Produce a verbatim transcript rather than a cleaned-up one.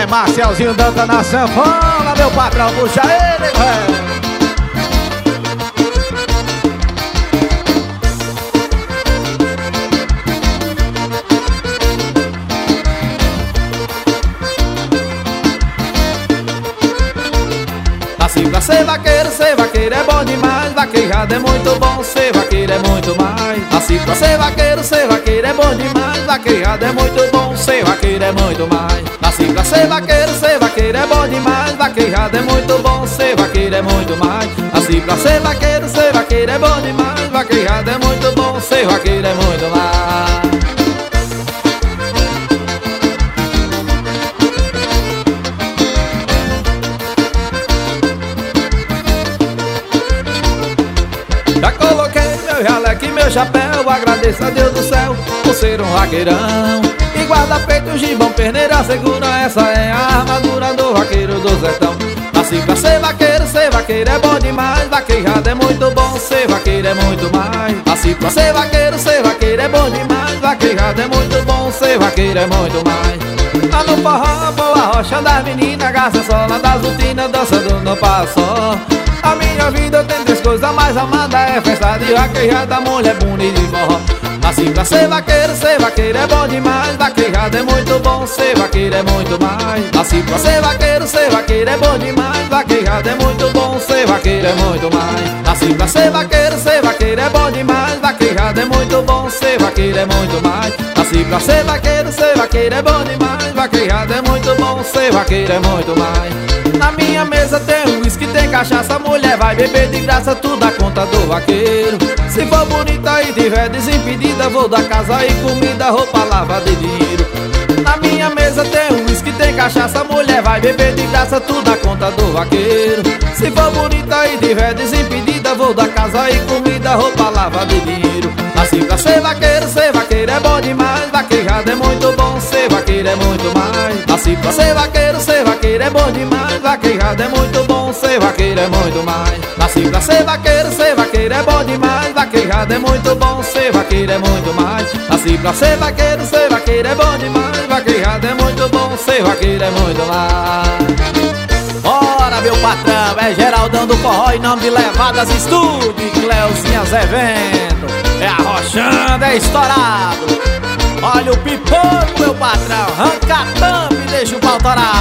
É Marcelzinho Danta na sanfona, meu patrão, puxa ele, velho. Nasci pra ser vaqueiro, ser vaqueiro é bom demais. Vaquejada é muito bom, ser vaqueiro é muito mais. Nasci pra ser vaqueiro, ser vaqueiro é bom demais. Vaquejada é muito bom, ser vaqueiro é muito mais. Nasci pra ser vaqueiro, ser vaqueiro é bom demais. Vaquejada é muito bom, ser vaqueiro é muito mais. Nasci pra ser vaqueiro, ser vaqueiro é bom demais. Vaquejada é muito bom, ser vaqueiro é muito mais. Já coloquei meu jaleco e meu chapéu, agradeço a Deus do céu por ser um vaqueirão. E guarda-peito, gibão, perneira, segura, essa é a armadura do vaqueiro do sertão. Nasci pra ser vaqueiro, ser vaqueiro é bom demais. Vaquejada é muito bom, ser vaqueiro é muito mais. Nasci pra ser vaqueiro, ser vaqueiro é bom demais. Vaquejada é muito bom, ser vaqueiro é muito mais. Lá no forró, boa rocha das meninas, garça sola das rutinas, dançando no passo. A minha vida tem três coisas mais amadas, é festa de vaquejada, mulher bonita e forró. Nasci pra ser vaqueiro, ser vaqueiro é bom demais. Vaquejada é muito bom, ser vaqueiro é muito mais. Nasci pra ser vaqueiro, ser vaqueiro é bom demais. Vaquejada é muito bom, ser vaqueiro é muito mais. Nasci pra ser vaqueiro, ser vaqueiro é bom demais. Vaquejada é muito bom, ser vaqueiro é muito mais. Nasci pra ser vaqueiro, ser vaqueiro é bom demais. Vaquejada é muito bom, ser vaqueiro é muito mais. Na minha mesa tem uísque, tem cachaça, mulher vai beber de graça, tudo dá conta do vaqueiro. Se for bonita e tiver desimpedida, vou dar casa e comida, roupa, lava de dinheiro. Na minha mesa tem uísque, tem cachaça, mulher vai beber de graça, tudo dá conta do vaqueiro. Se for bonita e tiver desimpedida, vou dar casa e comida, roupa, lava de dinheiro. Nasci pra ser vaqueiro, ser vaqueiro é bom demais. Vaquejada é muito bom, ser vaqueiro é muito mais. Nasci pra ser vaqueiro, ser vaqueiro é bom demais. Vaquejada é muito bom, ser vaqueiro é muito mais. Nasci pra ser vaqueiro, ser vaqueiro é bom demais. Vaquejada é muito bom, ser vaqueiro é muito mais. Nasci pra ser vaqueiro, ser vaqueiro é bom demais. Vaquejada é muito bom, ser vaqueiro é muito mais. Bora, meu patrão, é Geraldão do Forró em nome de Levadas Estúdio e Cleuzinhas Evento. É arrochando, é estourado. Olha o pipoco, meu patrão, arranca a tampa e deixa o pau torado.